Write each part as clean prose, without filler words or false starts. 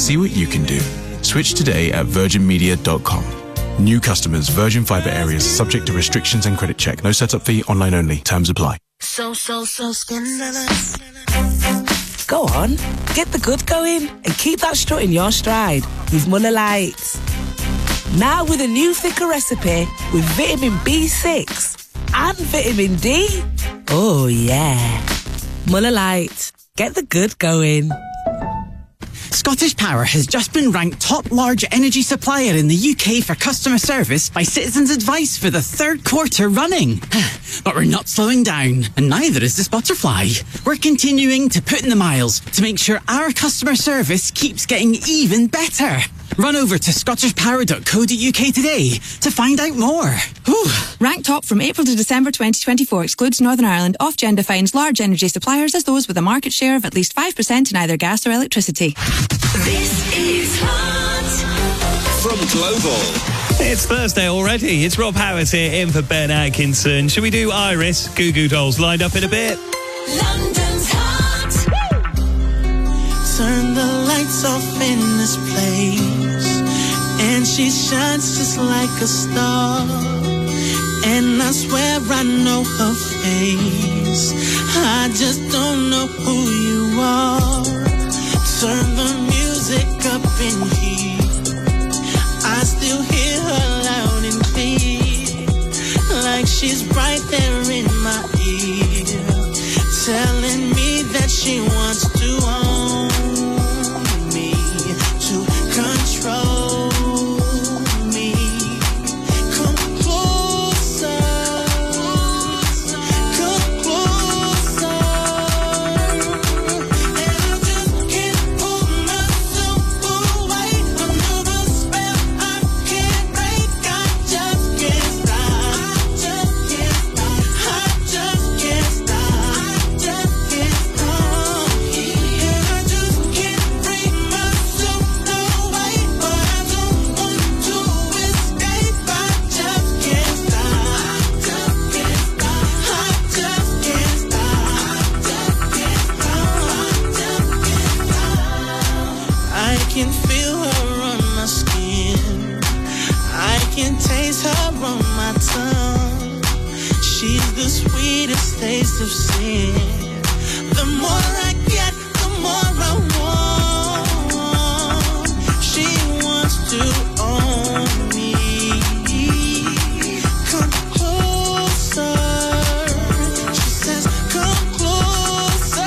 See what you can do. Switch today at virginmedia.com. New customers, Virgin Fibre areas, subject to restrictions and credit check. No setup fee, online only. Terms apply. So scandalous. Go on, get the good going and keep that strut in your stride with Muller Lite. Now with a new thicker recipe with vitamin B6 and vitamin D. Oh yeah. Muller Lite. Get the good going. Scottish Power has just been ranked top large energy supplier in the UK for customer service by Citizens Advice for the 3rd quarter running. But we're not slowing down, and neither is this butterfly. We're continuing to put in the miles to make sure our customer service keeps getting even better. Run over to scottishpower.co.uk today to find out more. Whew. Ranked top from April to December 2024 excludes Northern Ireland. Ofgem defines large energy suppliers as those with a market share of at least 5% in either gas or electricity. This is Hot from Global. It's Thursday already. It's Rob Howard here in for Ben Atkinson. Should we do Iris? Goo Goo Dolls lined up in a bit. London's Hot. Turn the lights off in this place, and she shines just like a star, and I swear I know her face. I just don't know who you are. Turn the music up in here, I still hear her loud and clear, like she's right there in my ear, telling me that she wants to own me, to control me. Come closer, come closer, and I just can't pull myself away under the spell I can't break. I just can't stop, I just can't stop, I just can't stop, I just can't stop, and I just can't bring myself away, but I don't want to escape. I just can't stop, I just can't stop, I just can't stop, I can feel her on my skin, I can taste her on my tongue. She's the sweetest taste of sin. The more I get, the more I want. She wants to own me. Come closer. She says, come closer.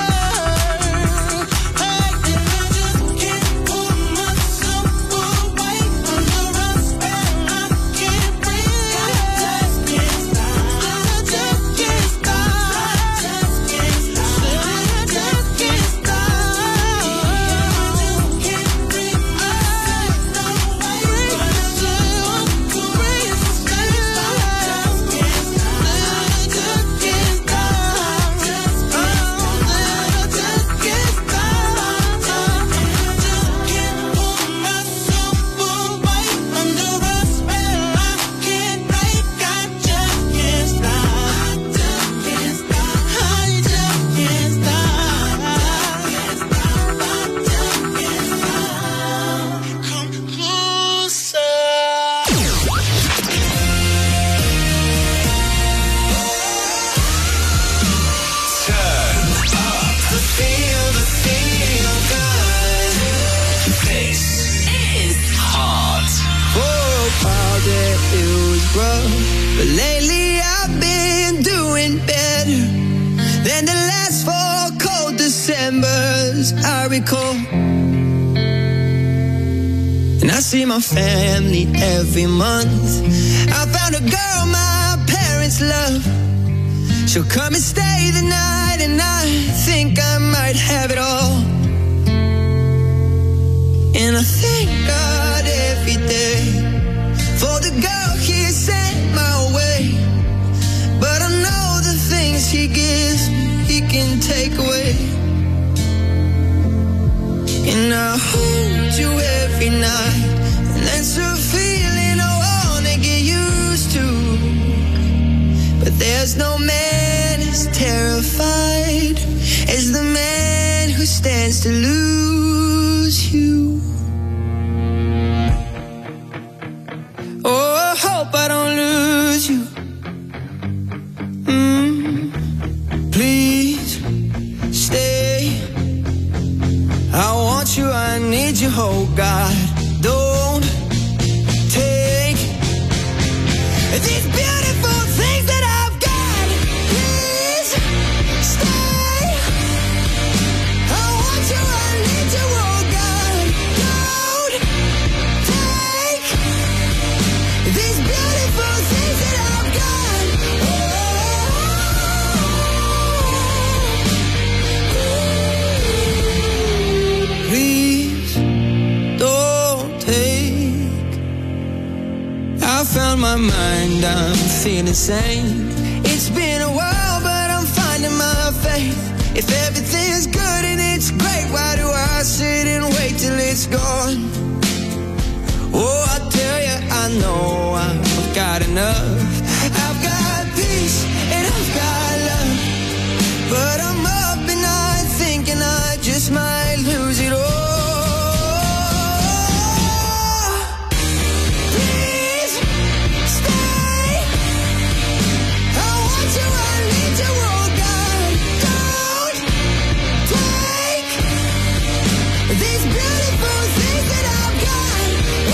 Hey, and I just can't pull myself away under a spell I can't break. I just can't stop, I just can't stop, I just can't stop, I just can't stop, I just can't bring myself away, but I just want to escape. I just can't stop, I just can't stop, I just can't pull myself away under a spell I can't break. I just can't stop, I just can't stop, I just can't stop, I just can't stop. Come closer. Turn up the feel good. This is Hot. For a while there it was rough, but lately I've been doing better than the last 4 cold Decembers I recall. And I see my family every month. I found a girl my parents love. She'll come and stay the night, and I think I might have it all. And I thank God every day for the girl He sent my way. But I know the things He gives me, He can take away. And I hold you every night, and that's a feeling I wanna get used to. But there's no man as terrified as the man who stands to lose you. need you, oh God. Don't take these beautiful things that I've got. Please stay. I want you, I need you, oh God. Don't take these beautiful things that I've got. Please don't take. I found my mind, I'm feeling sane. It's been a while, but I'm finding my faith. If everything's good and it's great, why do I sit and wait till it's gone? Oh, I tell you, I know I've got enough. I've got peace and I've got love, but I'm up at night thinking I just might lose it all. Please stay. I want you, I need you, oh God. Don't take these beautiful things that I've got.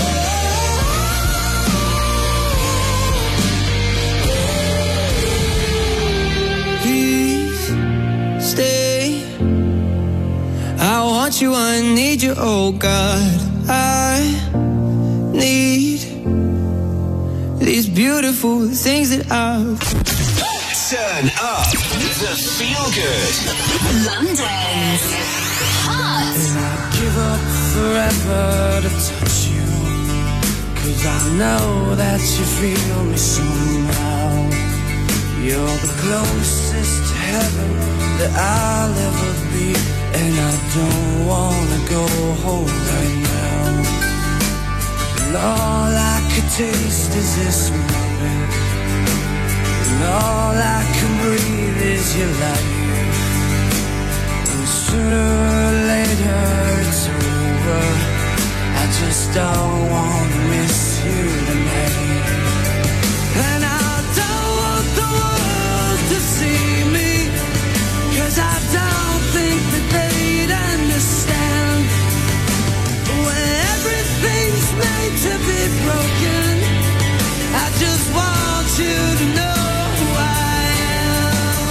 Please stay. I want you, I need you, oh God. I need these beautiful things that I've. Turn up the feel good. London's Hot. I'd give up forever to touch you, 'cause I know that you feel me somehow. You're the closest to heaven that I'll ever be, and I don't wanna go home right now. And all I could taste is this moment, and all I can breathe is your light. And sooner or later it's over. I just don't wanna miss you tonight. And I don't want the world to see me, 'cause I don't think that they'd understand. When everything's made to be broken, I just want you to know who I am.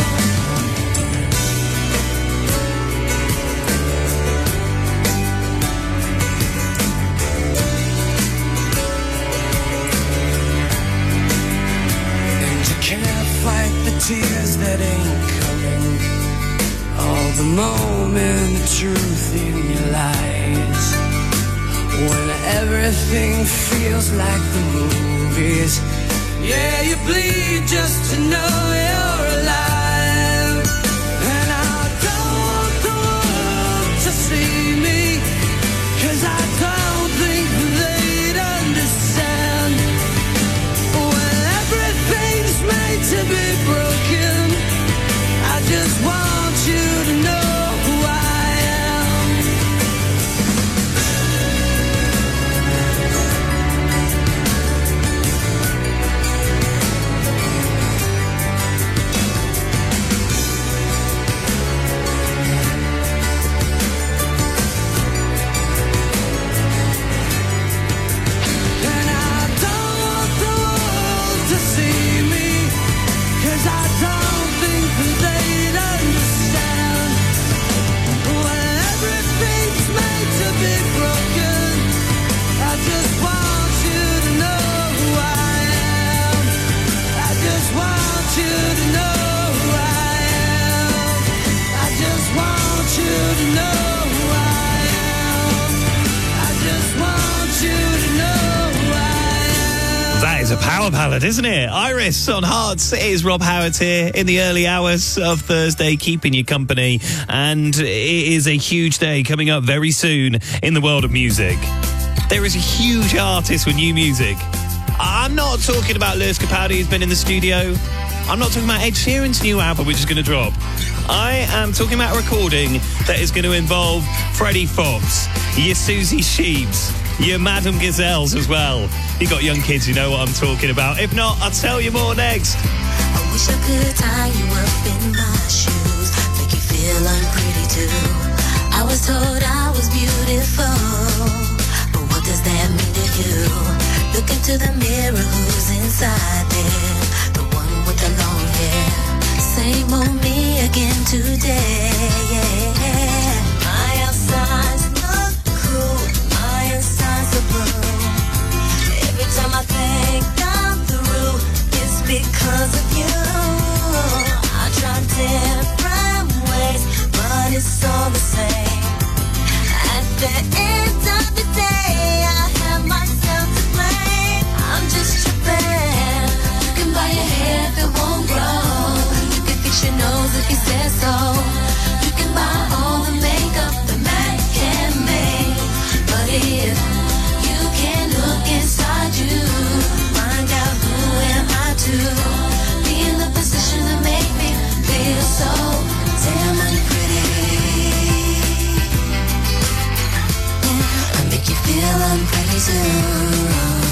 And you can't fight the tears that ain't coming, all the moment, the truth in your lies. When everything feels like the movies, yeah, you bleed just to know you're alive. And I don't want the world to see me, 'cause I don't think they'd understand. When everything's made to be broken, I just want you to know who I am. And I don't want the world to see me, 'cause I don't think that they'd understand. When everything's made to be broken, I just want you to know who I am. I just want you to know who I am. I just want you to know who I am. I just want you to know who I am. That is a power ballad, isn't it? Iris on Hearts. It is Rob Howard here in the early hours of Thursday, keeping you company. And it is a huge day coming up very soon in the world of music. There is a huge artist with new music. I'm not talking about Lewis Capaldi, who's been in the studio. I'm not talking about Ed Sheeran's new album, which is going to drop. I am talking about a recording that is going to involve Freddie Fox, your Susie Sheeps, your Madame Gazelles as well. You got young kids who know what I'm talking about. If not, I'll tell you more next. I wish I could tie you up in my shoes, make you feel unpretty too. I I was told I was beautiful, but what does that mean to you? Look into the mirror, who's inside there? The one with the long hair. Same old me again today. My outside's look cool, my inside's a blue. Every time I think I'm through, it's because of you. I tried different ways, but it's all the same. At the end of the day, I have myself to blame. I'm just tripping. You can buy a hair that won't grow. You can fix your nose if you say so. You can buy all the makeup the man can make. But if you can't look inside you, find out who am I to be in the position to make me feel so damn unpretty. Yeah, I make you feel unpretty too.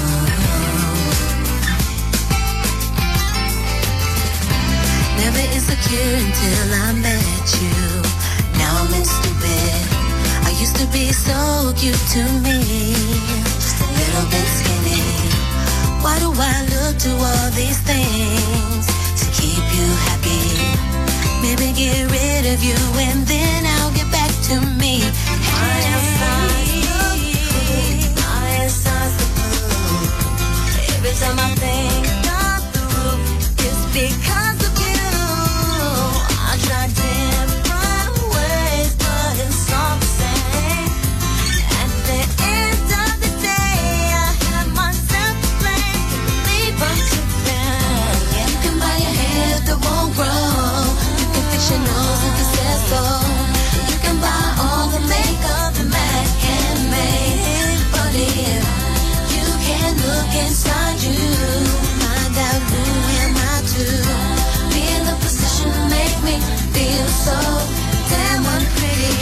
Never insecure until I met you. Now I'm in stupid. I used to be so cute to me, just a little bit skinny. Why do I look to all these things to keep you happy? Maybe get rid of you and then I'll get back to me. My inside's look cool, my inside's the blue. Every time I think I'm through, it's because of you. I tried different ways, but it's all the same. At the end of the day, I have myself to blame. Believe I'm tripping. You can buy a hair that won't grow. You can fix your nose if you say so. You can buy all the makeup the man can make. But if you can't look inside you, find out who am I to be in the position to make me feel so damn unpretty.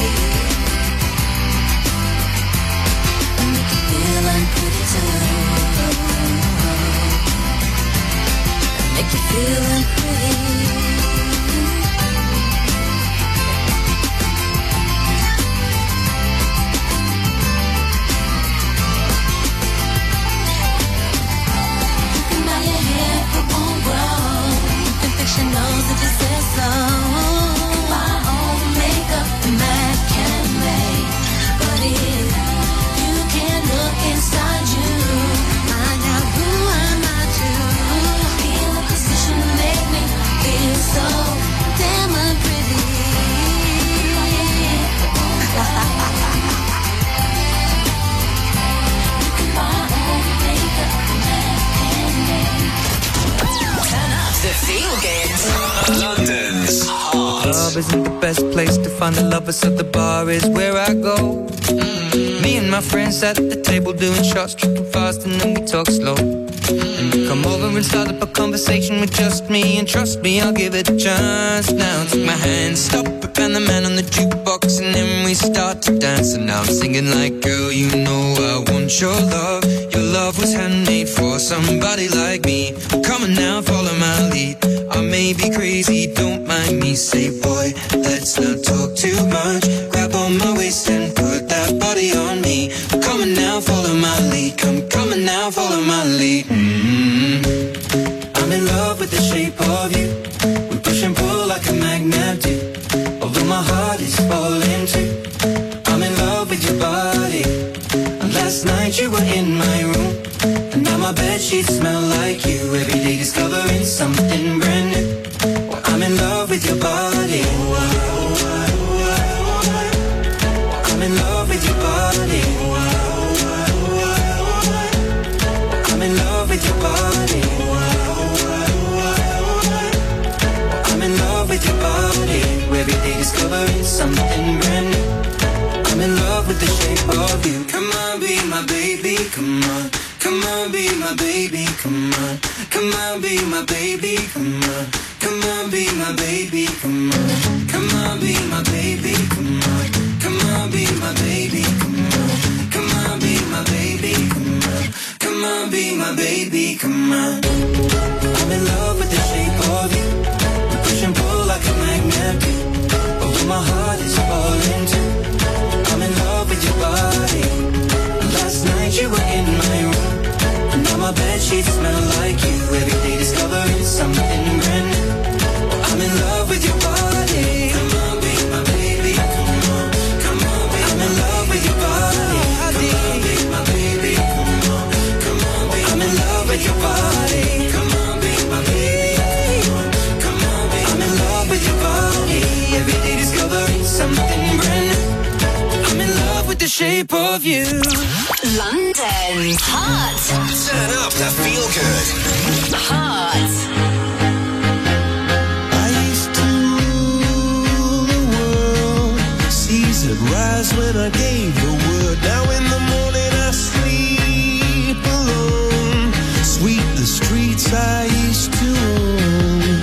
Make you feel unpretty too. Make you feel unpretty. She knows if you say so. Buy all the makeup the man can make. But if you can't look inside you, find out who am I to be in the position to make me feel so damn unpretty. You can buy all the makeup the man can make. Turn up the feel good. London's Heart. The club isn't the best place to find the lovers, so the bar is where I go. Me and my friends at the table doing shots, tripping fast, and then we talk slow. And you come over and start up a conversation with just me, and trust me, I'll give it a chance. Now take my hand, stop it, and the man on the jukebox, and then we start to dance. And now I'm singing like, girl, you know I want your love. Your love was handmade for somebody like me. Come on now, follow my lead. I may be crazy, don't mind me. Say, boy, let's not talk too much. Grab on my waist and put that body on me. Come on now, follow my lead. Come on now, follow my lead. I'm in love with the shape of you. We push and pull like a magnet do. Although my heart is falling too. I'm in love with your body. And last night you were in my room, and now my bedsheets smell like you. Every day discovering something brand new. Well, I'm in love with your body. I'm in love with your body. I'm in love with your body. I'm in love with your body. Every day discovering something brand new. I'm in love with the shape of you. Come on, be my baby, come on. Come on, be my baby, come on. Come on, be my baby, come on. Come on, be my baby, come on. Come on, be my baby, come on. Come on, be my baby, come on. Come on, be my baby, come on. Come on, be my baby, come on. I'm in love with the shape of you. We push and pull like a magnet do. Although my heart is falling too. sheets smell like you. Every day discovering something brand new. I'm in love with your body. Come on, be my baby. Come on, come on, be I'm in love with your body. Come on, be my baby. Come on, come on, be I'm in love with your body. Come on, be my baby. Come on, be I'm in love with your body. Every day discovering something brand new. I'm in love with the shape of you. London Hot. Turn up the feel good. Hot. I used to rule the world. Seas would rise when I gave the word. Now in the morning I sleep alone. Sweep the streets I used to own.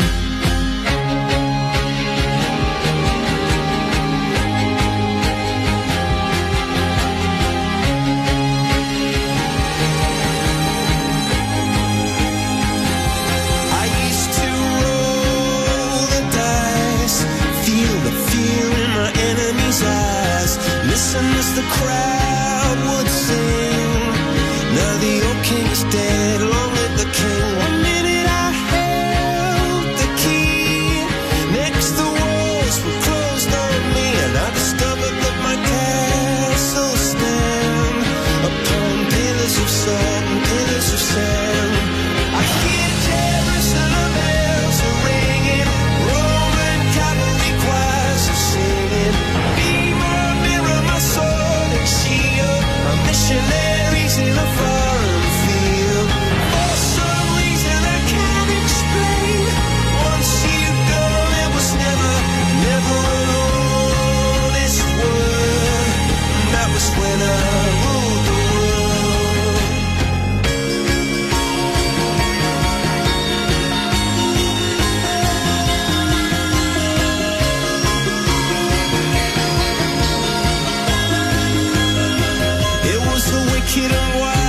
Listen as the crowd would sing. Now the old king is dead, long live the king. One minute I held the key. Next the walls were closed on me, and I discovered that my castle stand upon pillars of salt and pillars of sand. I hear Jerusalem bells are ringing, Roman cavalry choirs are singing. Missionaries in a foreign field. For some reason I can't explain. Once you go, there was never an honest word. And that was when I ruled the wicked and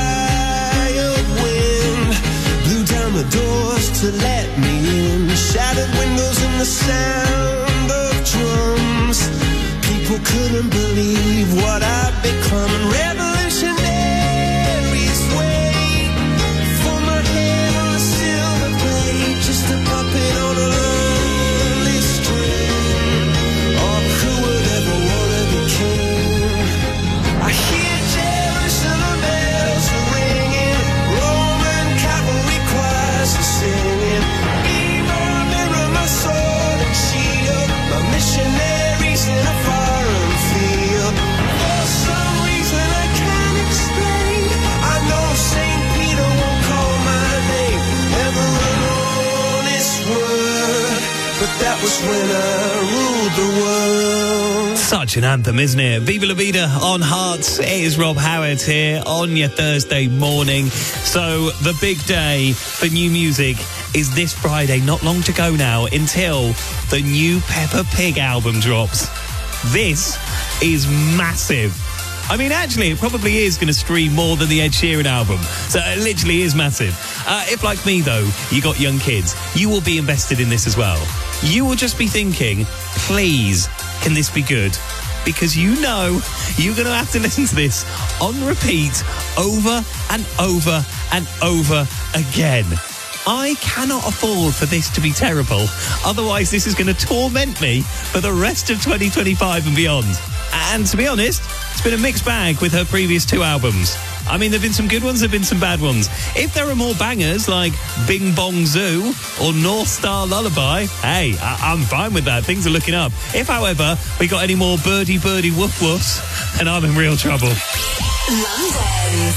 wild wind blew down the doors to let me in. Shattered windows and the sound of drums. People couldn't believe what I'd become. And revolutionaries wait for my head on a silver plate, just a puppet on a lonely string. Oh, who would ever want to be king? I hear Jerusalem bells are ringing, Roman cavalry choirs are singing. Be my mirror, my sword and shield, my missionaries in a foreign field. For some reason I can't explain, I know St. Peter won't call my name. Never an honest word, but that was when I ruled the world. Such an anthem, isn't it? Viva La Vida on Hearts. It is Rob Howard here on your Thursday morning. So the big day for new music is this Friday. Not long to go now until the new Peppa Pig album drops. This is massive. I mean, actually, it probably is going to stream more than the Ed Sheeran album. So it literally is massive. If, like me, though, you got young kids, you will be invested in this as well. You will just be thinking, please, can this be good? Because you know you're going to have to listen to this on repeat over and over and over again. I cannot afford for this to be terrible. Otherwise, this is going to torment me for the rest of 2025 and beyond. And to be honest, it's been a mixed bag with her previous two albums. I mean, there have been some good ones, there have been some bad ones. If there are more bangers like Bing Bong Zoo or North Star Lullaby, hey, I'm fine with that. Things are looking up. If, however, we got any more birdie birdie woof woofs, then I'm in real trouble. London.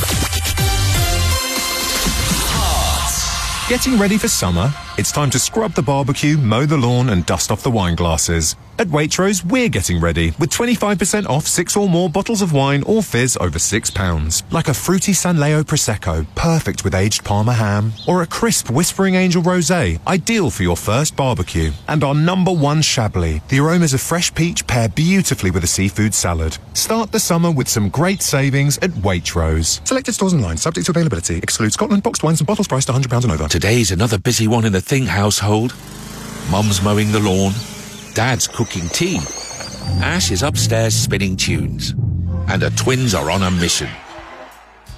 Getting ready for summer? It's time to scrub the barbecue, mow the lawn and dust off the wine glasses. At Waitrose, we're getting ready with 25% off 6 or more bottles of wine or fizz over £6. Like a fruity San Leo Prosecco, perfect with aged Parma ham, or a crisp Whispering Angel Rosé, ideal for your first barbecue. And our #1 Chablis. The aromas of fresh peach pair beautifully with a seafood salad. Start the summer with some great savings at Waitrose. Selected stores online, subject to availability. Excludes Scotland, boxed wines and bottles priced £100 and over. Today's another busy one in the Thing household. Mum's mowing the lawn. Dad's cooking tea. Ash is upstairs spinning tunes. And the twins are on a mission.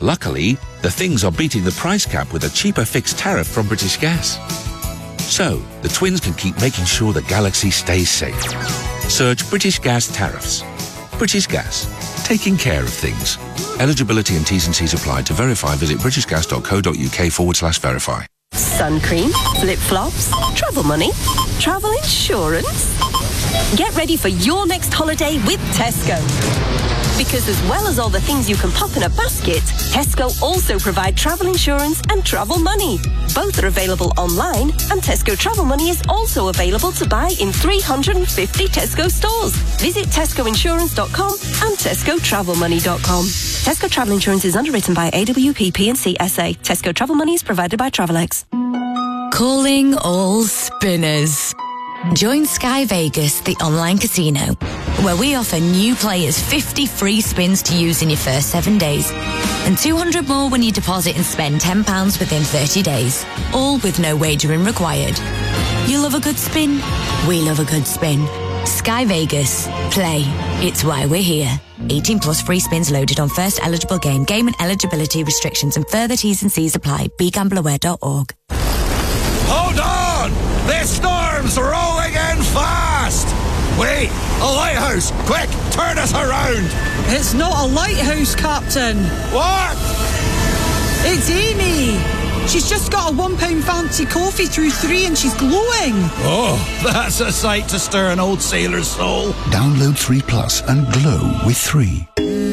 Luckily, the things are beating the price cap with a cheaper fixed tariff from British Gas. So, the twins can keep making sure the galaxy stays safe. Search British Gas tariffs. British Gas, taking care of things. Eligibility and T's and C's apply. To verify, visit britishgas.co.uk/verify. Sun cream, flip-flops, travel money, travel insurance. Get ready for your next holiday with Tesco. Because as well as all the things you can pop in a basket, Tesco also provide travel insurance and travel money. Both are available online, and Tesco Travel Money is also available to buy in 350 Tesco stores. Visit tescoinsurance.com and tescotravelmoney.com. Tesco Travel Insurance is underwritten by AWP P&C SA. Tesco Travel Money is provided by Travelex. Calling all spinners. Join Sky Vegas, the online casino, where we offer new players 50 free spins to use in your first 7 days and 200 more when you deposit and spend £10 within 30 days, all with no wagering required. You love a good spin? We love a good spin. Sky Vegas. Play. It's why we're here. 18 plus free spins loaded on first eligible game. Game and eligibility restrictions and further T's and C's apply. BeGambleAware.org. Hold on! This storm's rolling in fast! Wait! A lighthouse! Quick! Turn us around! It's not a lighthouse, Captain! What? It's Amy! She's just got a £1 fancy coffee through 3 and she's glowing! Oh, that's a sight to stir an old sailor's soul. Download 3 Plus and glow with 3.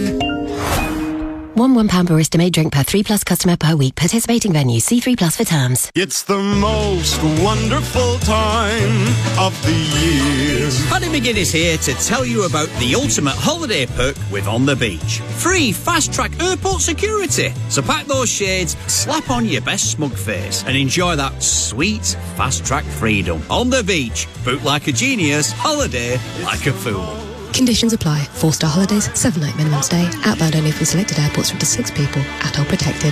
One £1 barista made drink per 3 Plus customer per week. Participating venues. See 3 Plus for terms. It's the most wonderful time of the year. Paddy McGinn is here to tell you about the ultimate holiday perk with On the Beach. Free fast-track airport security. So pack those shades, slap on your best smug face and enjoy that sweet fast-track freedom. On the Beach. Book like a genius, holiday like a fool. Conditions apply. 4-star holidays, 7-night minimum stay. Outbound only from selected airports from to 6 people. ATOL protected.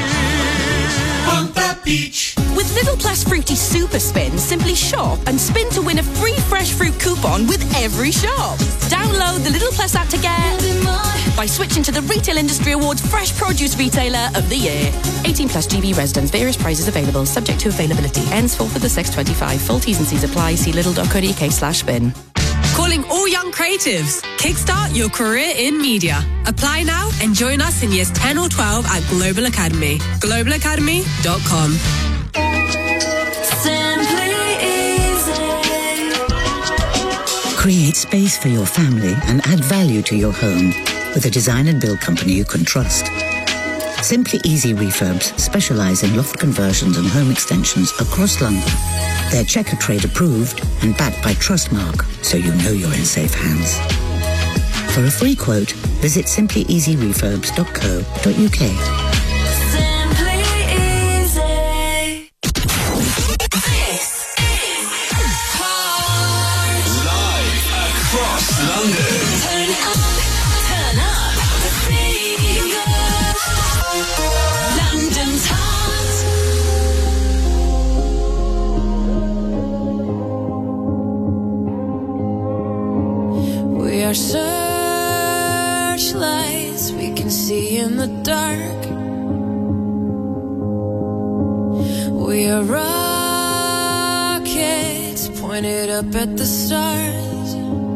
On the beach. With Little Plus Fruity Super Spin, simply shop and spin to win a free fresh fruit coupon with every shop. Download the Little Plus app to get by switching to the Retail Industry Awards Fresh Produce Retailer of the Year. 18 plus GB residents. Various prizes available. Subject to availability. Ends 4th of the 6th 25. Full T's and C's apply. See lidl.co.uk/spin. Calling all young creatives. Kickstart your career in media. Apply now and join us in years 10 or 12 at Global Academy. globalacademy.com. Create space for your family and add value to your home with a design and build company you can trust. Simply Easy Refurbs specialise in loft conversions and home extensions across London. They're Checker Trade approved and backed by Trustmark, so you know you're in safe hands. For a free quote, visit simplyeasyrefurbs.co.uk. Our searchlights we can see in the dark. We are rockets pointed up at the stars.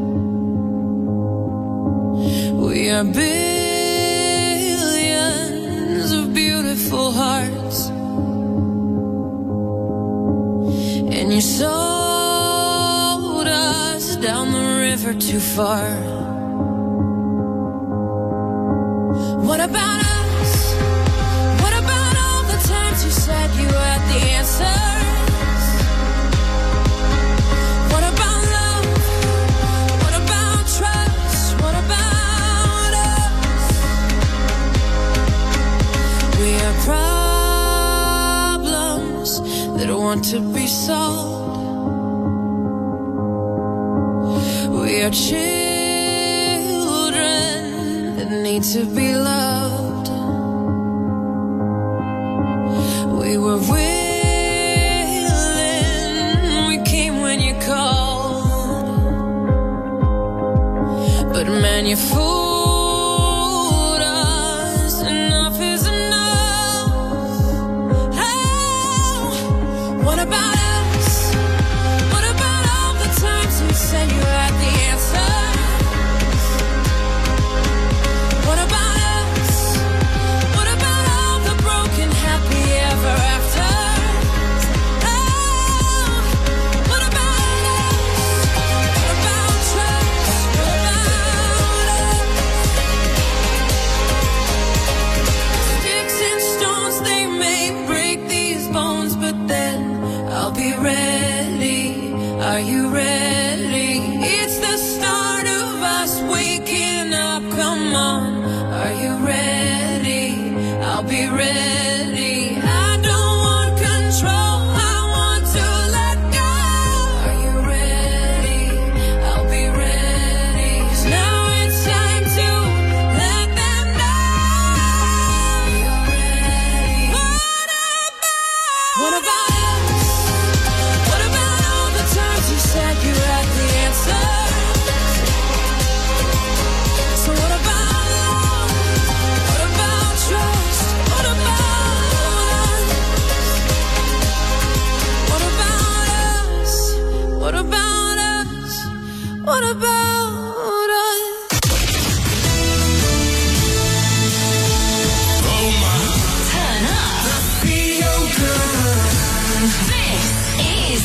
We are billions of beautiful hearts. And you sold us down the river too far. What about us? What about all the times you said you had the answers? What about love? What about trust? What about us? We are problems that want to be solved. We are children that need to be loved. We were willing, we came when you called. But man, you fooled us, enough is enough. I'll be ready. I don't want control, I want to let go. Are you ready? I'll be ready. 'Cause now it's time to let them know you're ready. What about us? What about all the times you said you had the answer? So what about love? What about trust? What about us? What about us? What about us? What about us? Oh my. Turn up. Feel good. This is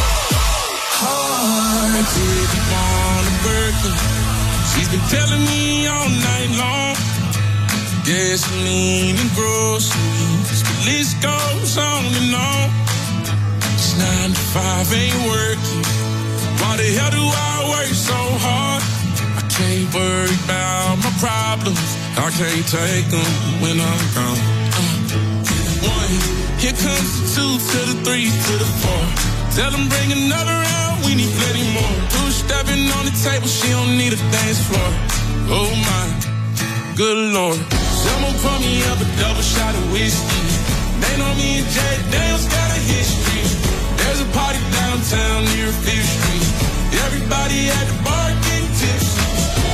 Hard to on a Berkeley. She's been telling me all night long. Gasoline and groceries. The list goes on and on. It's 9 to 5 ain't working. Why the hell do I work so hard? I can't worry about my problems. I can't take them when I'm gone. 1, here comes the 2 to the 3 to the 4. Tell them bring another round, we need plenty more. 2 stepping on the table, she don't need a dance floor. Oh my, good Lord. Someone pour me up a double shot of whiskey. They know me and Jay Dale's got a history. There's a party downtown near 5th Street. Everybody at the bar getting tipsy.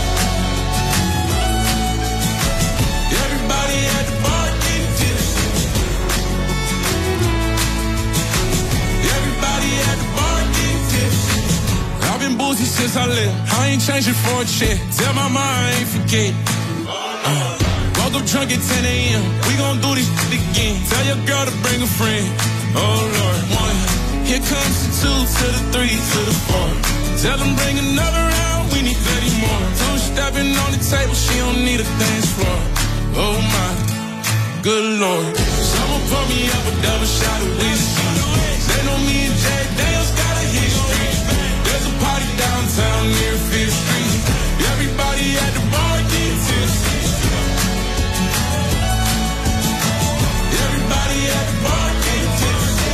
Everybody at the bar getting tipsy. Everybody at the bar getting tipsy. I've been boozy since I left. I ain't changing for a check. Tell my mom I ain't forget. Woke up drunk at 10 a.m. We gon' do this shit again. Tell your girl to bring a friend. Oh Lord. 1, here comes the 2 to the 3 to the 4. Tell them bring another round, we need plenty more. 2 stepping on the table, she don't need a dance floor. Oh my, good Lord. Someone pour me up a double shot of whiskey. They know me and Jay Dale's got a history. There's a party downtown near 5th Street. Everybody at the bar getting tipsy. Everybody at the bar getting tipsy.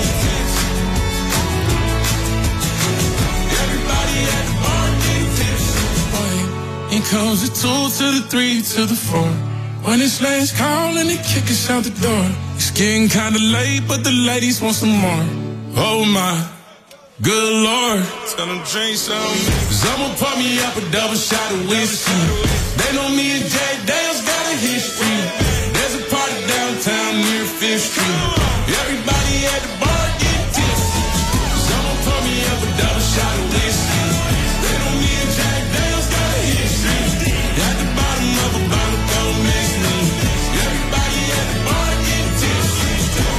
Everybody at the bar getting tipsy. Here comes the 2 to the 3 to the 4. When it's last call and they kick us out the door. It's getting kinda late, but the ladies want some more. Oh my, good Lord. Tell them drink some. Someone pour me up a double shot of whiskey. They know me and Jay Dale's got a history. There's a party downtown near 5th Street. Everybody at the bar getting tipsy. Someone pour me up a double shot of whiskey. They know me and Jay Dale's got a history. At the bottom of a bottle, don't miss me. Everybody at the bar getting tipsy.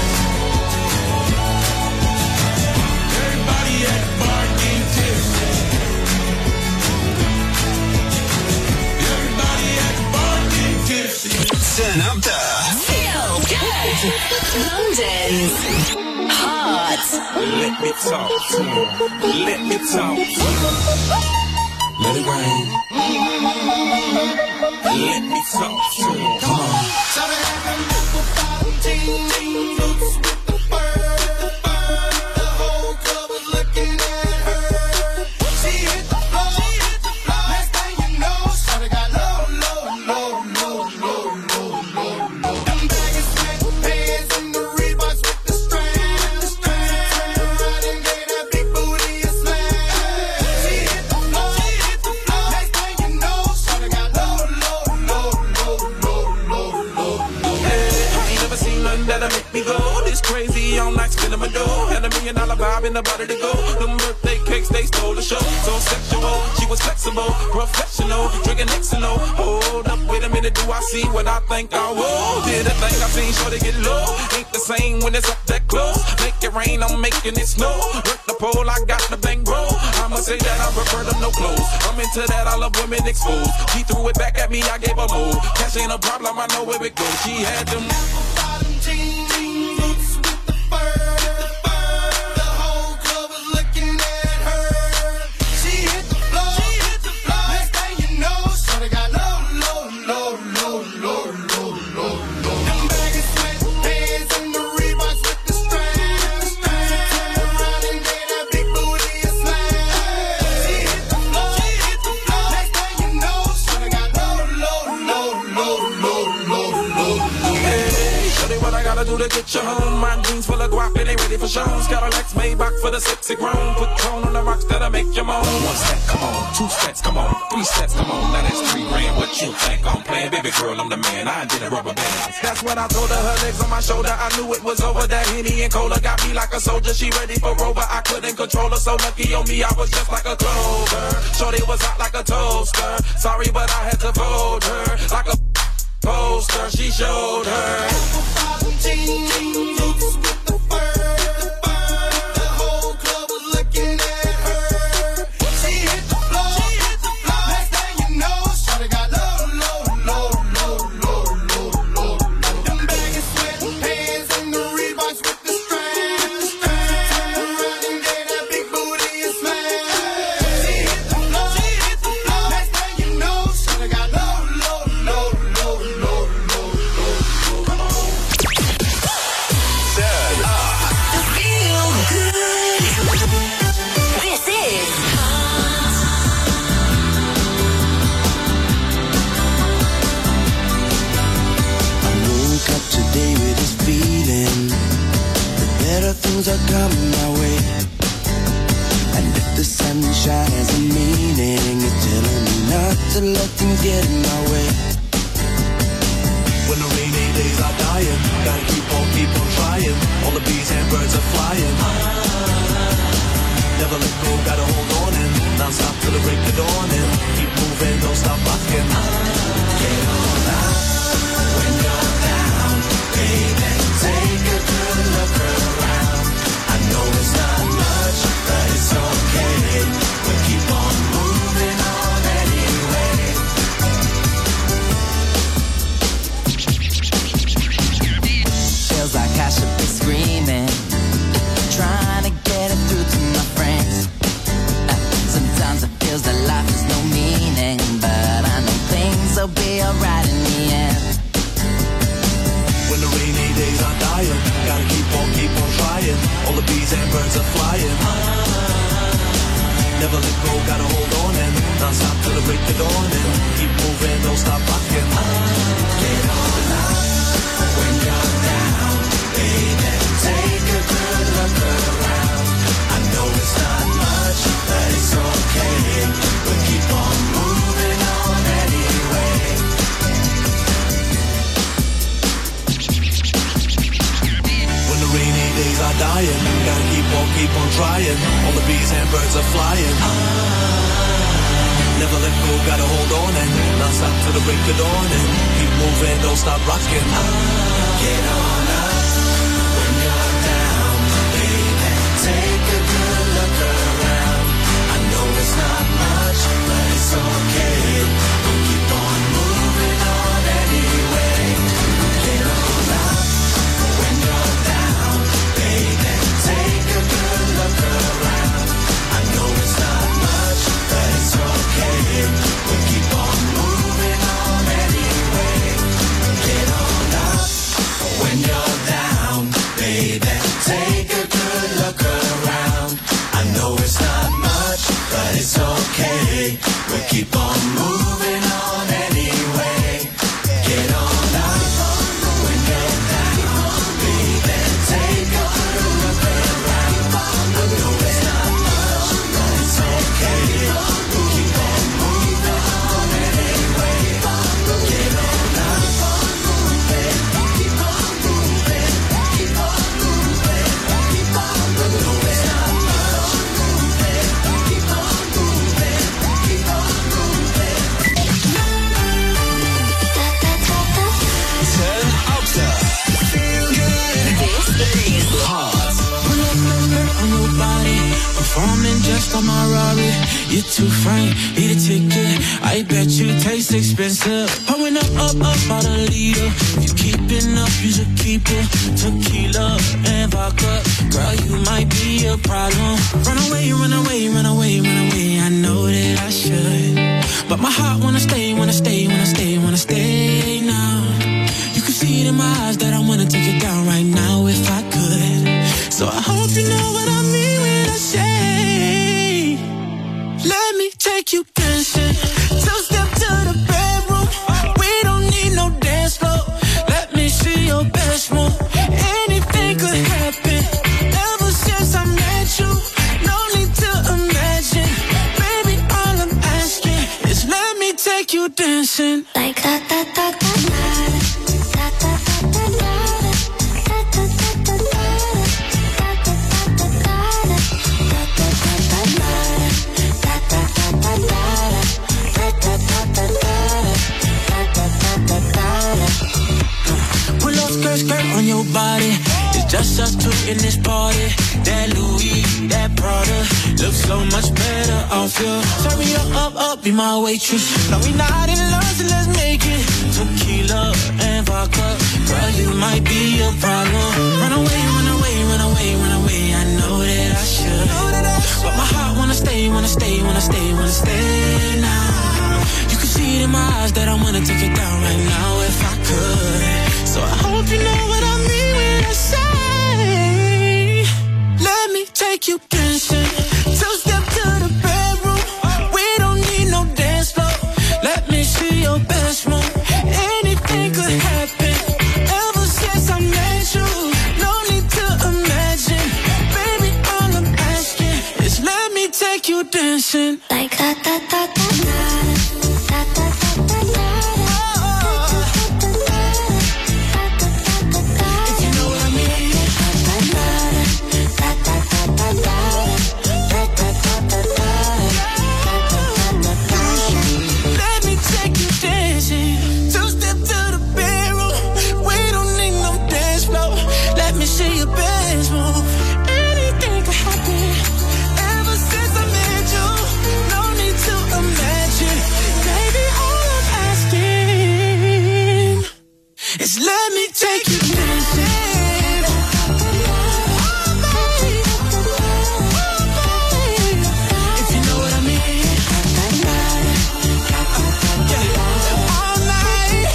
Everybody at the bar getting tipsy. Everybody at the bar getting tipsy. Turn up the Feel Good. London's Hot. Let me talk to him. Let me talk to him. Let it rain. Let me talk to him. Come on. In the body to go. Them birthday cakes, they stole the show. So sexual, she was flexible, professional, drinking Xano. Hold up, wait a minute, do I see what I think I will? Did a thing I seen, sure to get low. Ain't the same when it's up that close. Make it rain, I'm making it snow. Work the pole, I got the bang bro. I'ma say that I prefer them no clothes. I'm into that, I love women exposed. She threw it back at me, I gave her more. Cash ain't a problem, I know where it goes. She had them bottom jeans, boots with the fur. Next thing you know, shorty got low. Them baggy sweat shorty, what I gotta do to get you home? My jeans full of guap and they ready for shows. Got a Lex made back for the sexy grown. Put tone on the rocks that'll make you moan. 1 step, come on. 2 steps, come on. 3 steps, come on. Now that's 3 grand. What you think I'm playing? Baby girl, I'm the man. I did a rubber band. That's when I told her legs on my shoulder. I knew it was over. That Henny and Cola got me like a soldier. She ready for Rover. I couldn't control her. So lucky on me, I was just like a clover. Shorty was hot like a toaster. Sorry, but I had to fold her like a poster. She showed her. Things are coming my way, and if the sunshine has a meaning, it's telling me not to let things get in my way. When the rainy days are dying, gotta keep on trying. All the bees and birds are flying. Never let go, gotta hold on and non-stop till the break of dawn and keep moving, don't stop rocking. Get on out when you're down, baby. Take a good look around. I know it's not much, but it's okay. We'll keep on moving on anyway. Feels like I should be screaming, trying to get it through to my friends. Sometimes it feels that life has no meaning, but I know things will be alright in the end. When the rainy days are dying, gotta keep on trying. All the bees and birds are flying. Never let go, gotta hold on and non-stop till the break of dawn and keep moving, don't stop rocking. Get on up when you're down, baby. Take a good look around. I know it's not much, but it's okay. We'll keep on moving on anyway. When the rainy days are dying, gotta keep on trying. All the bees and birds are flying. Never let go, gotta hold on and non-stop till the break of dawn and keep moving, don't stop rocking. Get on up when you're down, baby. Take a good look around. I know it's not much, but it's okay. We'll keep on moving on anyway. Get on up when you're down, baby. Take a good look around. I know it's not much, but it's okay. We'll keep on moving on anyway. Get on up when you're down, baby. Take a good look around. I know it's not much, but it's okay. We'll keep on moving on anyway. Get on up when you're down, baby. Take a good look around. I know it's not much, but it's okay. We'll keep on moving on anyway. Get on up, keep on moving, keep on moving, keep on moving. I know it's not much, keep on moving, keep on moving. Turn up to feel good. This is hot. Pull up number on your body, performing just on my Rari. You're too frank, need a ticket. I bet you taste expensive. Pouring up about a liter. If you keeping up, you should keep it. Tequila and vodka, girl, you might be a problem. Run away, run away, run away, run away. I know that I should, but my heart wanna stay, wanna stay, wanna stay, wanna stay now. You can see it in my eyes that I wanna take it down right now if I could. So I hope you know what I mean when I say, let me take you dancing. Two-step to the bedroom. We don't need no dance floor. Let me see your best move. Anything could happen. Ever since I met you, no need to imagine. Baby, all I'm asking is let me take you dancing. Like da da da da da da da da da. Pull up skirt on your body. It's just us two in this party. That Louis, that Prada looks so much better off you. Turn me up, be my waitress. No, we not in love, so let's make it tequila and vodka. Girl, you might be a problem. Run away, run away, run away, run away. I know that I should, but my heart wanna stay, wanna stay, wanna stay, wanna stay now. You can see it in my eyes that I wanna take it down right now if I could. So I hope you know what I mean when I say, let me take you dancing. Two-step to the bedroom. We don't need no dance floor. Let me see your best move. Anything could happen. Ever since I met you, no need to imagine. Baby, all I'm asking is let me take you dancing. Like da da da da da da da da da. Let me take you dancing. If you know what I mean. All night.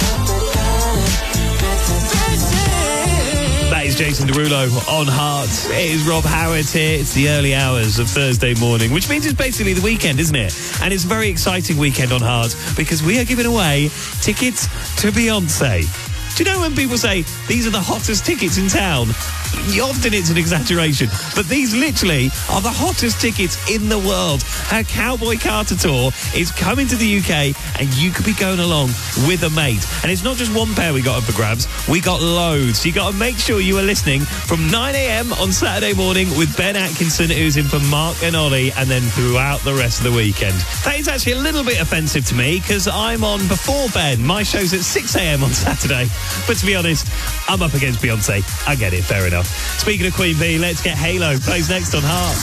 That is Jason Derulo on Heart. It is Rob Howard here. It's the early hours of Thursday morning, which means it's basically the weekend, isn't it? And it's a very exciting weekend on Heart because we are giving away tickets to Beyonce. Do you know when people say, these are the hottest tickets in town? Often it's an exaggeration, but these literally are the hottest tickets in the world. Her Cowboy Carter tour is coming to the UK, and you could be going along with a mate. And it's not just one pair we got up for grabs, we got loads. You got to make sure you are listening from 9 a.m. on Saturday morning with Ben Atkinson, who's in for Mark and Ollie, and then throughout the rest of the weekend. That is actually a little bit offensive to me, because I'm on before Ben. My show's at 6 a.m. on Saturday. But to be honest, I'm up against Beyonce. I get it, fair enough. Speaking of Queen Bee, let's get Halo. Plays next on Heart.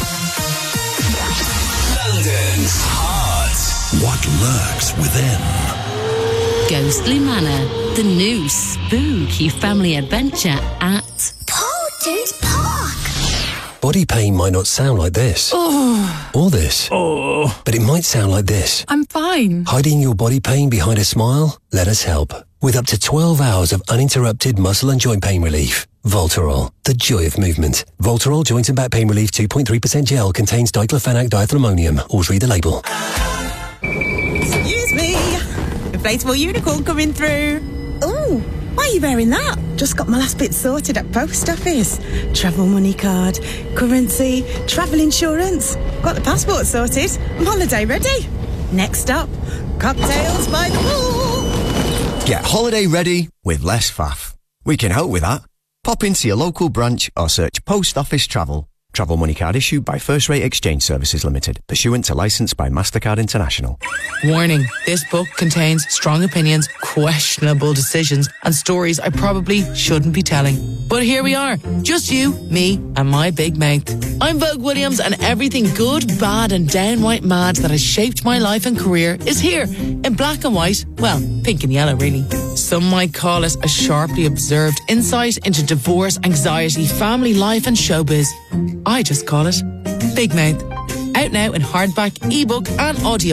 London's Heart. What lurks within? Ghostly Manor, the new spooky family adventure at Porter's Park. Body pain might not sound like this. Oh. Or this. Oh. But it might sound like this. I'm fine. Hiding your body pain behind a smile? Let us help. With up to 12 hours of uninterrupted muscle and joint pain relief. Voltarol, the joy of movement. Voltarol Joint and Back Pain Relief 2.3% gel contains diclofenac diethylamonium. Always read the label. Excuse me. Inflatable unicorn coming through. Ooh, why are you wearing that? Just got my last bit sorted at post office. Travel money card, currency, travel insurance. Got the passport sorted. I'm holiday ready. Next up, cocktails by the pool. Get holiday ready with less faff. We can help with that. Pop into your local branch or search Post Office Travel. Travel money card issued by First Rate Exchange Services Limited, pursuant to licence by MasterCard International. Warning, this book contains strong opinions, questionable decisions, and stories I probably shouldn't be telling. But here we are, just you, me, and my big mouth. I'm Vogue Williams, and everything good, bad, and downright mad that has shaped my life and career is here, in black and white, well, pink and yellow really. Some might call it a sharply observed insight into divorce, anxiety, family life, and showbiz. I just call it Big Mouth. Out now in hardback, ebook and audiobook.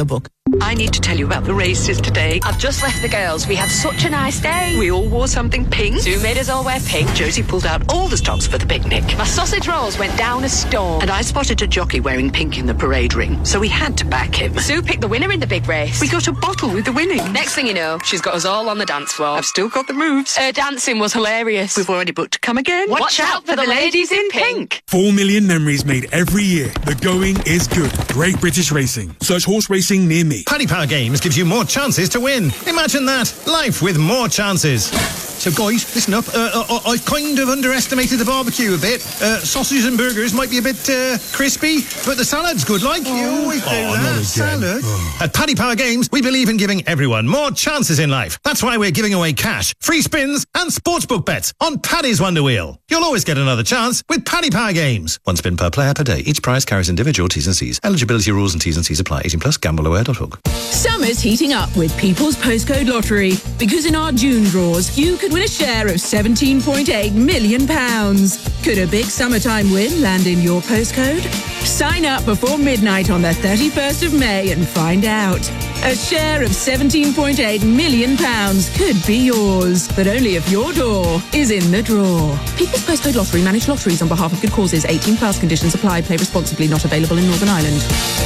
I need to tell you about the races today. I've just left the girls. We had such a nice day. We all wore something pink. Sue made us all wear pink. Josie pulled out all the stops for the picnic. My sausage rolls went down a storm. And I spotted a jockey wearing pink in the parade ring, so we had to back him. Sue picked the winner in the big race. We got a bottle with the winning. Next thing you know, she's got us all on the dance floor. I've still got the moves. Her dancing was hilarious. We've already booked to come again. Watch out for the ladies in pink. 4 million memories made every year. The going is good. Great British Racing. Search horse racing near me. Paddy Power Games gives you more chances to win. Imagine that. Life with more chances. So guys, listen up. I've kind of underestimated the barbecue a bit. Sausages and burgers might be a bit crispy, but the salad's good, like. You always do that. Salad. At Paddy Power Games, we believe in giving everyone more chances in life. That's why we're giving away cash, free spins and sportsbook bets on Paddy's Wonder Wheel. You'll always get another chance with Paddy Power Games. One spin per player per day. Each prize carries individual T's and C's. Eligibility rules and T's and C's apply. 18 plus. GambleAware.org. Summer's heating up with People's Postcode Lottery, because in our June draws, you could win a share of £17.8 million. Could a big summertime win land in your postcode? Sign up before midnight on the 31st of May and find out. A share of £17.8 million could be yours, but only if your door is in the draw. People's Postcode Lottery, manage lotteries on behalf of good causes. 18 plus. Conditions apply. Play responsibly. Not available in Northern Ireland.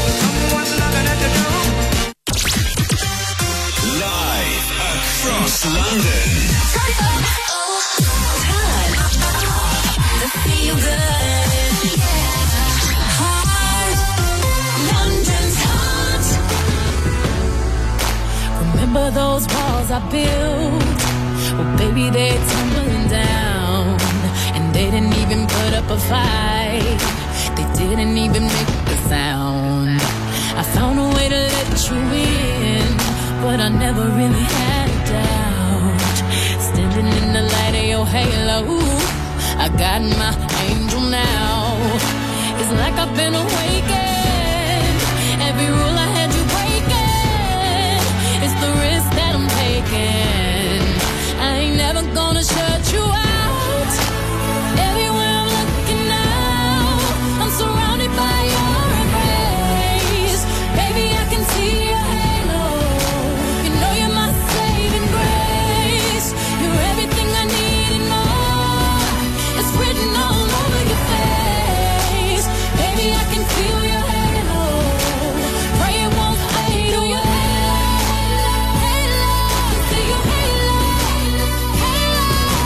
Live across London. Remember those walls I built? Well, baby, they're tumbling down. And they didn't even put up a fight. They didn't even make a sound. I found a way to let you in, but I never really had a doubt. Standing in the light of your halo, I got my angel now. It's like I've been awakened. Every rule I had you breaking. It's the risk that I'm taking. I ain't never gonna shut you out. Everywhere I'm looking now, I'm surrounded by your embrace. Baby, I can see your halo. You know you're my saving grace. You're everything I need and more. It's written all over your face. Baby, I can feel your halo. Pray it won't fade. Oh, your halo, halo, see your halo, halo.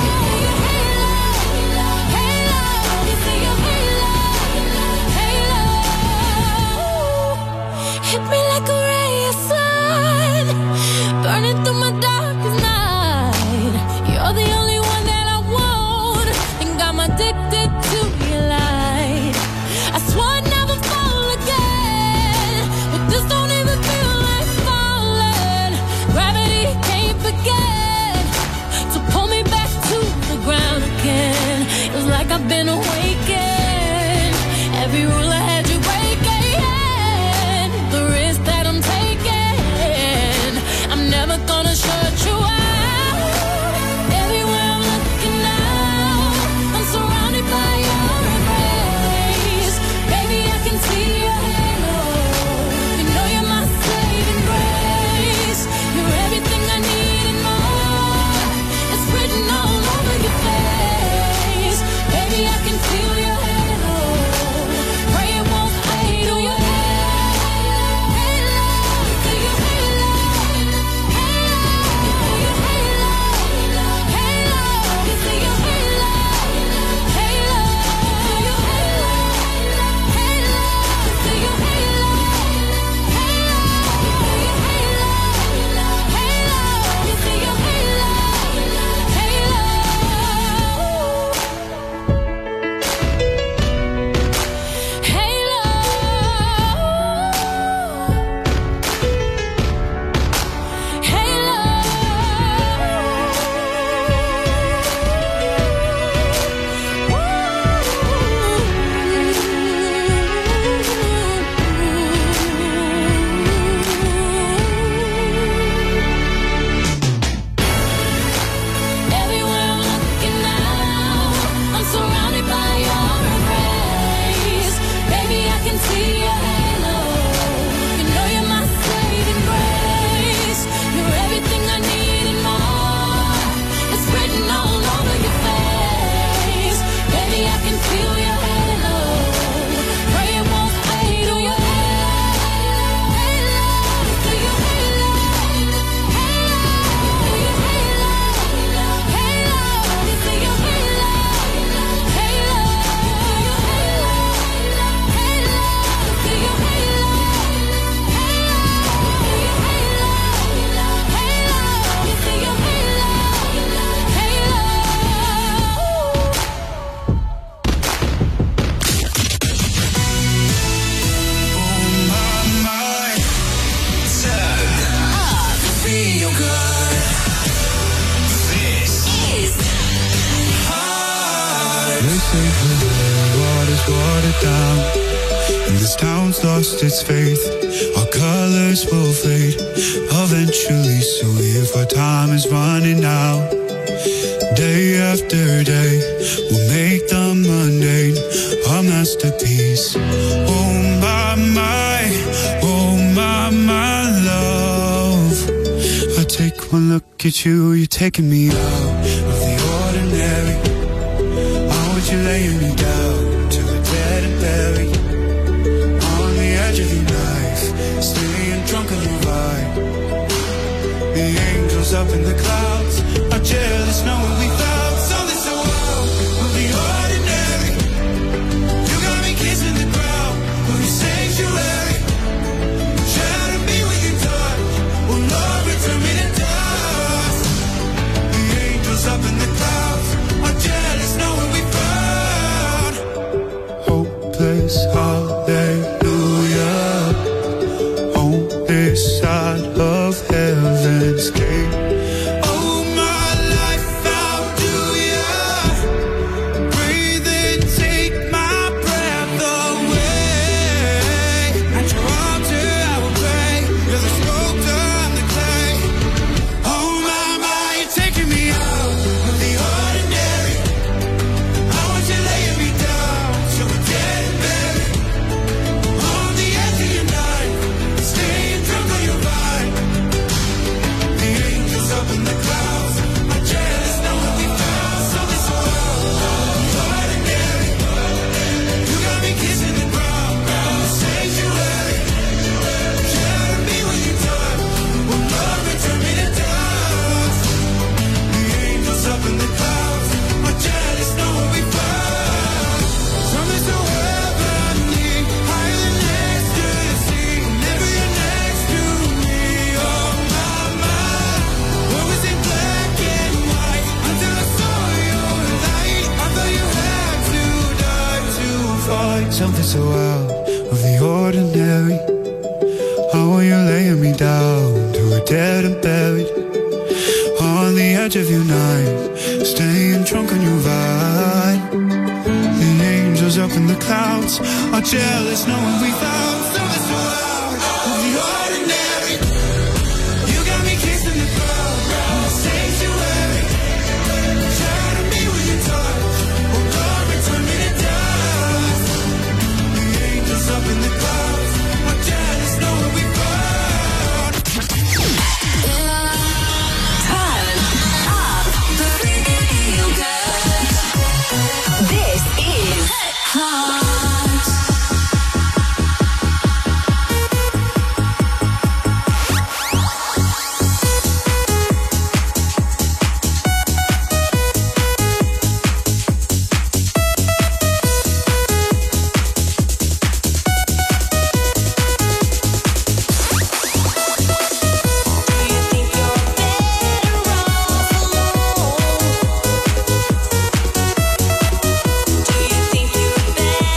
They say the water's watered down, and this town's lost its faith. Our colors will fade eventually, so if our time is running out, day after day, we'll make the mundane our masterpiece. Oh my, love. I take one look at you, you're taking me out of the ordinary. How would you lay me down till we're dead and buried? On the edge of your knife, staying drunk on your vibe. The angels up in the clouds are jealous knowing we found something so wild of the ordinary. You got me kissing the ground of your sanctuary. Shadow me with your touch, oh Lord, return me to dust. The angels up in the clouds are jealous knowing we found hopeless hallelujah on this side of heaven's gate. Something so out of the ordinary. How are you laying me down to a dead and buried? On the edge of your knife, staying drunk on your vibe. The angels up in the clouds are jealous knowing we found something so out of the ordinary. You got me kissing the ground of the sanctuary. Shadow me with your touch, oh God, return me to dust. Up in the clouds, I'm jealous knowing we found. Turn up the radio, girl. This is Heart. Do you think you're better?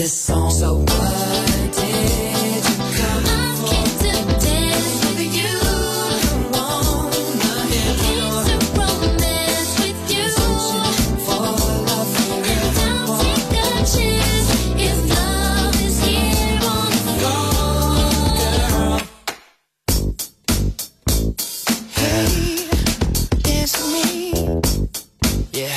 this song. So what did you come for? I came to dance with you. Wanna hear your came to romance with you. For love and I'll take a chance if love is here on the floor. Hey, dance with me. Yeah.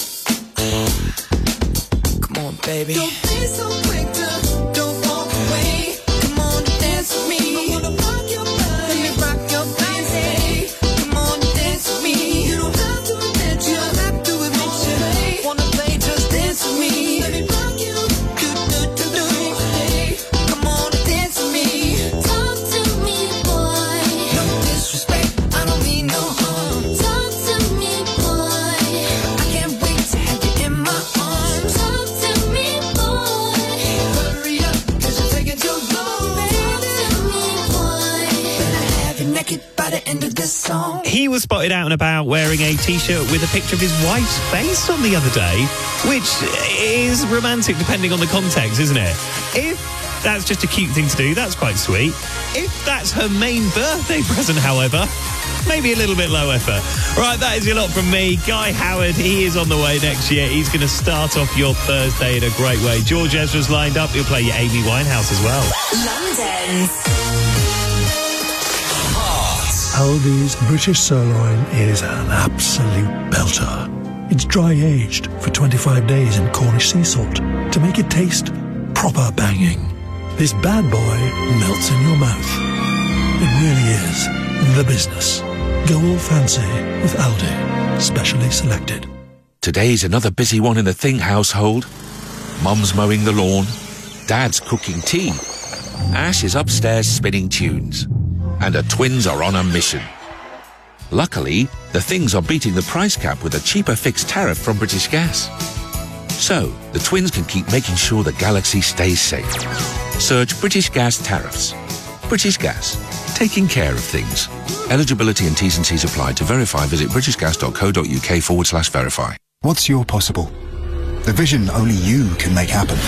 Come on, baby. Don't be so quick to don't walk away. Come on, dance with me. I wanna rock your body. Let me rock your body. Come on, dance with me. You don't have to admit you don't have to admit you wanna play, just dance with me. Let me rock you. Come on, dance with me. Talk to me, boy. No disrespect, I don't mean no harm. Talk to me, boy. I can't wait to have you in my arms. Talk to me, boy. Hurry up, 'cause you're taking too long. Talk to me, boy. Better have you naked by the end of this song. He was spotted out and about wearing a T-shirt with a picture of his wife's face on the other day, which is romantic depending on the context, isn't it? If that's just a cute thing to do, that's quite sweet. If that's her main birthday present, however, maybe a little bit low effort. Right, that is your lot from me. Guy Howard, he is on the way next year. He's going to start off your Thursday in a great way. George Ezra's lined up. He'll play your Amy Winehouse as well. London's Aldi's British sirloin is an absolute belter. It's dry aged for 25 days in Cornish sea salt to make it taste proper banging. This bad boy melts in your mouth. It really is the business. Go all fancy with Aldi, specially selected. Today's another busy one in the Thing household. Mum's mowing the lawn, Dad's cooking tea, Ash is upstairs spinning tunes, and the twins are on a mission. Luckily, the Things are beating the price cap with a cheaper fixed tariff from British Gas. So, the twins can keep making sure the galaxy stays safe. Search British Gas tariffs. British Gas, taking care of things. Eligibility and T's and C's apply. To verify, visit britishgas.co.uk/verify. What's your possible? The vision only you can make happen.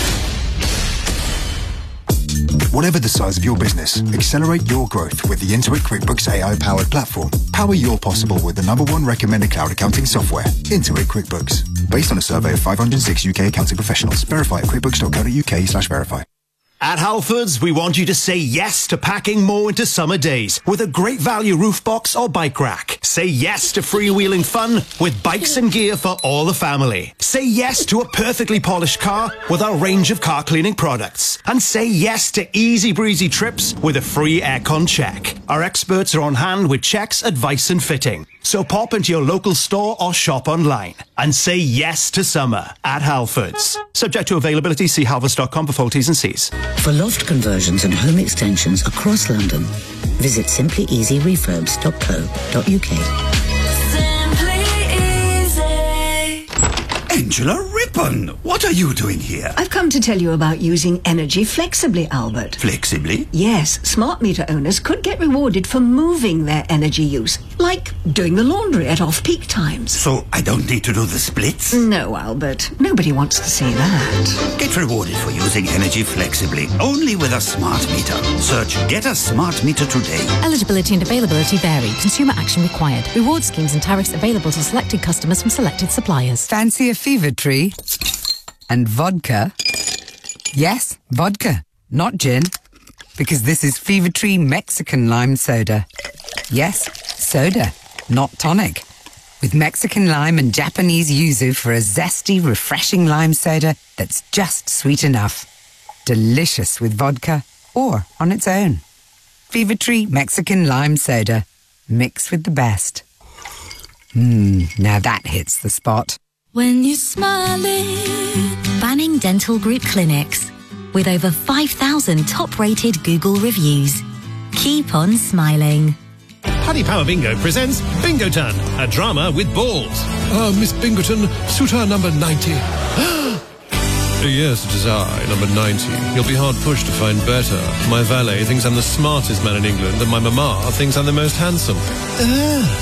Whatever the size of your business, accelerate your growth with the Intuit QuickBooks AI-powered platform. Power your possible with the #1 recommended cloud accounting software, Intuit QuickBooks. Based on a survey of 506 UK accounting professionals. Verify at quickbooks.co.uk/verify. At Halfords, we want you to say yes to packing more into summer days with a great value roof box or bike rack. Say yes to freewheeling fun with bikes and gear for all the family. Say yes to a perfectly polished car with our range of car cleaning products. And say yes to easy breezy trips with a free aircon check. Our experts are on hand with checks, advice and fitting. So pop into your local store or shop online and say yes to summer at Halfords. Subject to availability, see halfords.com for full T's and C's. For loft conversions and home extensions across London, visit simplyeasyrefurbs.co.uk. Angela Rippon, what are you doing here? I've come to tell you about using energy flexibly, Albert. Flexibly? Yes, smart meter owners could get rewarded for moving their energy use, like doing the laundry at off-peak times. So I don't need to do the splits? No, Albert. Nobody wants to see that. Get rewarded for using energy flexibly, only with a smart meter. Search Get a Smart Meter today. Eligibility and availability vary. Consumer action required. Reward schemes and tariffs available to selected customers from selected suppliers. Fancy a Fever Tree and vodka? Yes, vodka, not gin, because this is Fever Tree Mexican Lime Soda. Yes, soda, not tonic. With Mexican lime and Japanese yuzu for a zesty, refreshing lime soda that's just sweet enough. Delicious with vodka or on its own. Fever Tree Mexican Lime Soda. Mix with the best. Now that hits the spot. When you're smiling. Banning Dental Group Clinics. With over 5,000 top-rated Google reviews. Keep on smiling. Paddy Power Bingo presents Bingoton, a drama with balls. Miss Bingoton, suitor number 90. Yes, it is I, number 90. You'll be hard-pushed to find better. My valet thinks I'm the smartest man in England, and my mama thinks I'm the most handsome.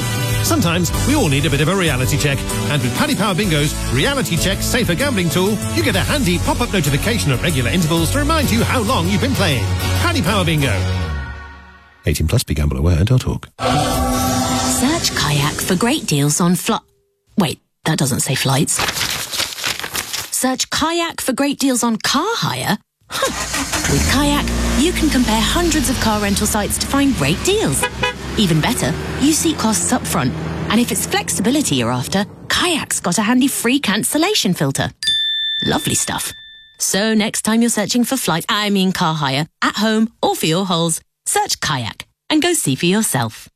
Sometimes we all need a bit of a reality check. And with Paddy Power Bingo's Reality Check Safer Gambling tool, you get a handy pop-up notification at regular intervals to remind you how long you've been playing. Paddy Power Bingo. 18 plus, begambleaware.org. Search Kayak for great deals on Wait, that doesn't say flights. Search Kayak for great deals on car hire? With Kayak, you can compare hundreds of car rental sites to find great deals. Even better, you see costs up front. And if it's flexibility you're after, Kayak's got a handy free cancellation filter. Lovely stuff. So next time you're searching for car hire, at home or for your holes, search Kayak and go see for yourself.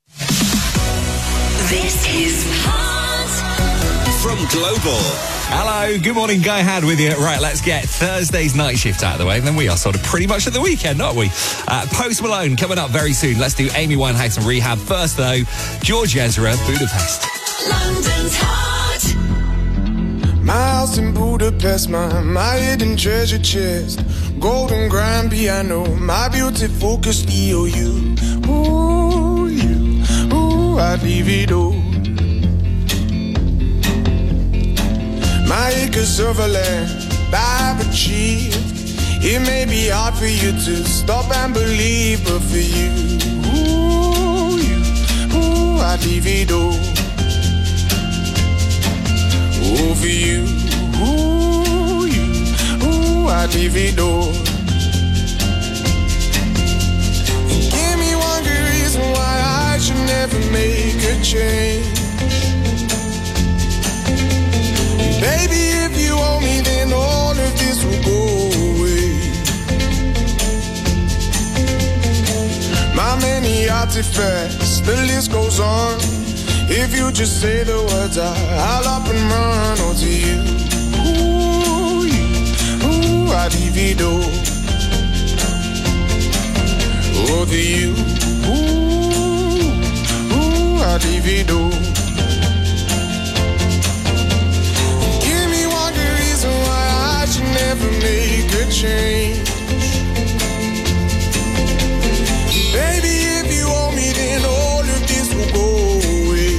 This is Hot from Global. Hello, good morning, Guy Had with you. Right, let's get Thursday's night shift out of the way, and then we are sort of pretty much at the weekend, aren't we? Post Malone coming up very soon. Let's do Amy Winehouse and Rehab. First, though, George Ezra, Budapest. London's Hot. My house in Budapest, my hidden treasure chest, golden grand piano, my beauty focused EOU. Ooh, you, ooh, I'd leave it all. My acres of land I've achieved. It may be hard for you to stop and believe, but for you, I'd leave it all. Oh, for you, I'd leave it all. Give me one good reason why I should never make a change. Baby, if you owe me, then all of this will go away. My many artifacts, the list goes on. If you just say the words, I'll up and run. Oh, to you, I'd leave it all. Oh, to you, I'd leave it all. Never make a change. Baby, if you owe me, then all of this will go away.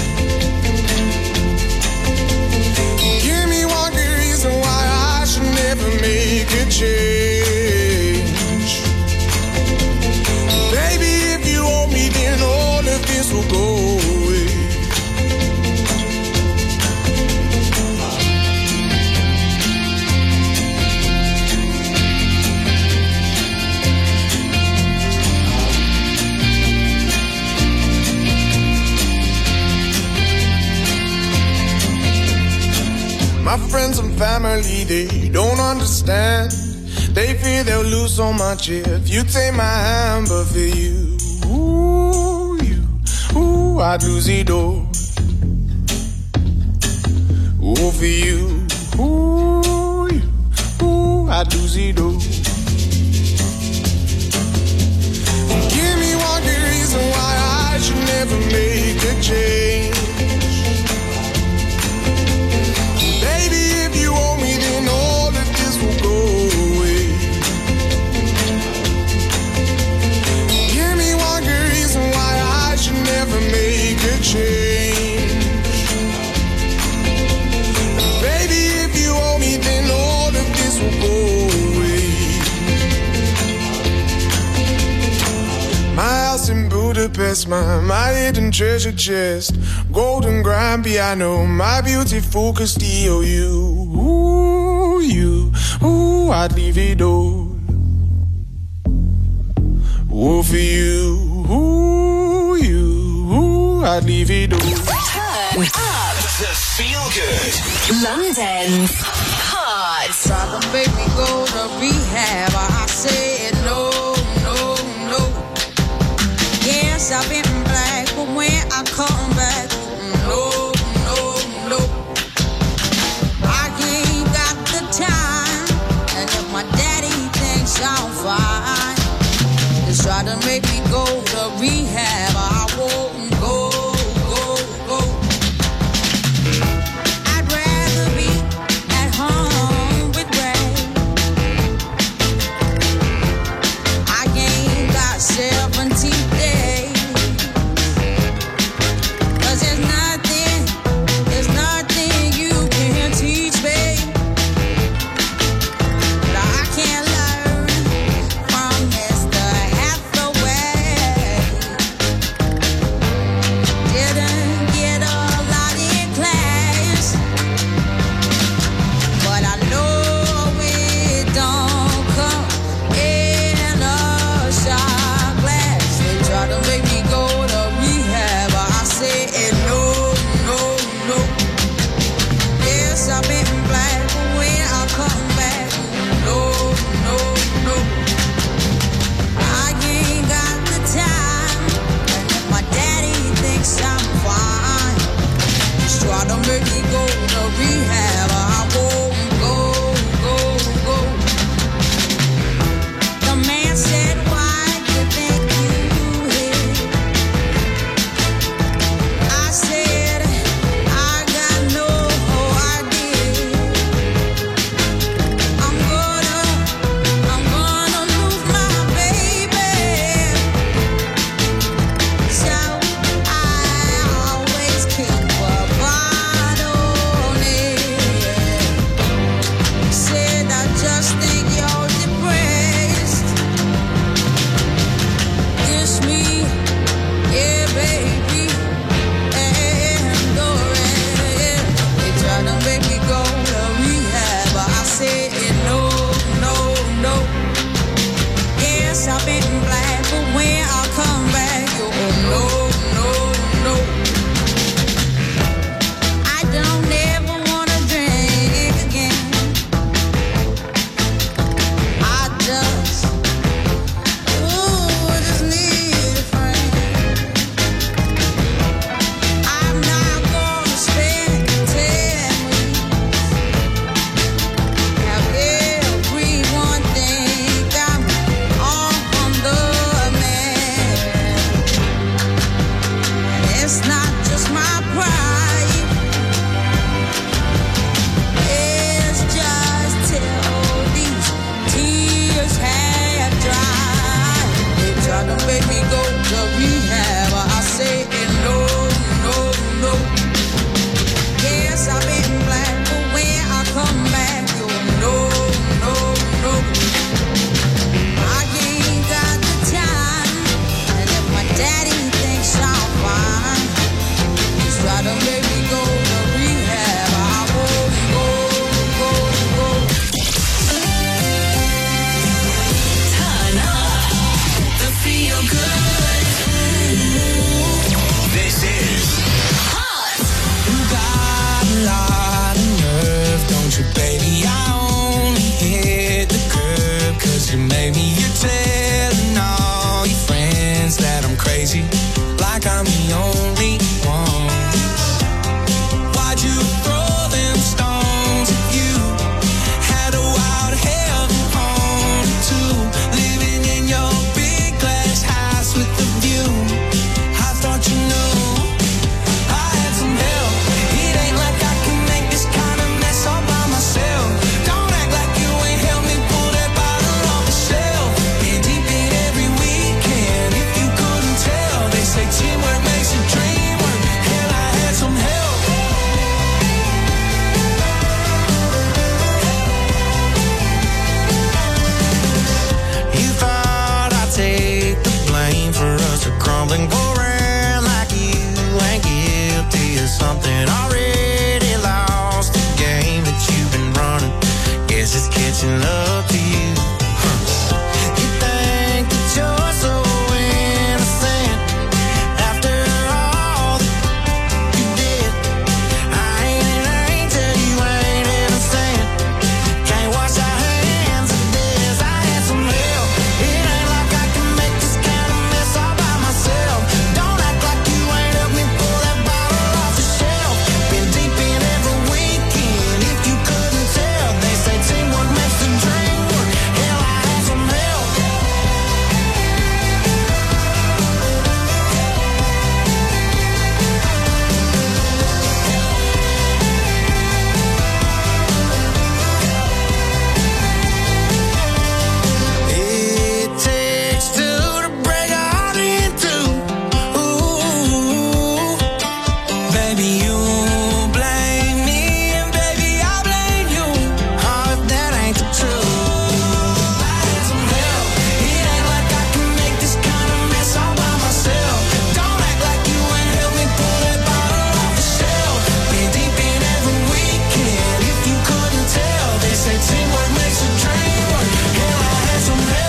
Give me one good reason why I should never make a change. Baby, if you owe me, then all of this will go away. My friends and family, they don't understand. They fear they'll lose so much if you take my hand. But for you, I'd lose it all. Oh, for you, I'd lose it all. Give me one good reason why I should never make a change. Change. Baby, if you owe me, then all of this will go away. My house in Budapest, my hidden treasure chest, golden grand piano, my beauty focused EOU. I'd leave it all. Oh, for you, I'd leave it all. Turn up the feel good. London's Hot. Try to make me go to rehab. I said no, no, no. Yes, I've been black, but when I come back, no, no, no. I ain't got the time, and if my daddy thinks I'm fine, just try to make me go to rehab. I won't go. Cause there's making love to you. You think that you're so innocent after all that you did. I ain't an angel, you ain't innocent. Can't wash our hands of this. I had some help. It ain't like I can make this kind of mess all by myself. Don't act like you ain't helped me pull that bottle off the shelf. Been deep in every weekend, if you couldn't tell. They say teamwork makes the dream work. Hell, I had some help. It takes two to break a heart in two. Ooh, baby, you blame me, and baby, I blame you. Oh, if that ain't the truth. I had some help. It ain't like I can make this kind of mess all by myself. Don't act like you ain't helped me pull that bottle off the shelf. Been deep in every weekend, if you couldn't tell. They say teamwork makes a dream work. Hell, I had some help.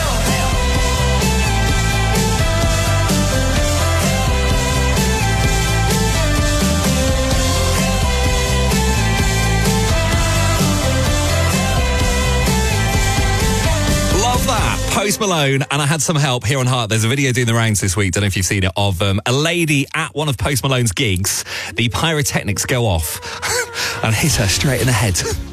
Love that. Post Malone, and I had some help here on Heart. There's a video doing the rounds this week, don't know if you've seen it, of a lady at one of Post Malone's gigs. The pyrotechnics go off and hit her straight in the head.